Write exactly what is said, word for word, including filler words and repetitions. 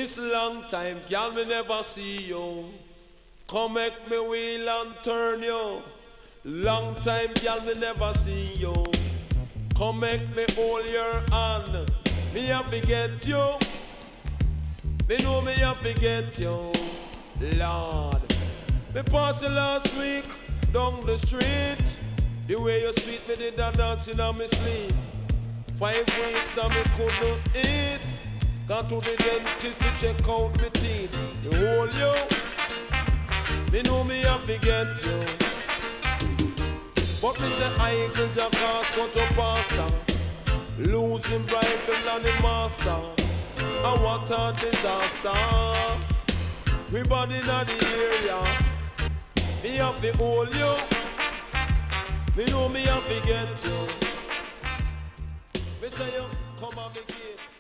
This long time, girl, me never see you. Come make me wheel and turn you. Long time, girl, me never see you. Come make me hold your hand. Me have to get you. Me know me have to get you. Lord, me pass you last week down the street. The way you sweet me did that dancing on me sleep. Five weeks and me couldn't eat. Got to the dentist to check out me teeth. You hold you. Me know me have to get you. But me say I could just cause go to pastor. Losing Bible and the master. And what a disaster. We body in the area. Me have to hold you. Me know me have to get you. Me say you come and me get.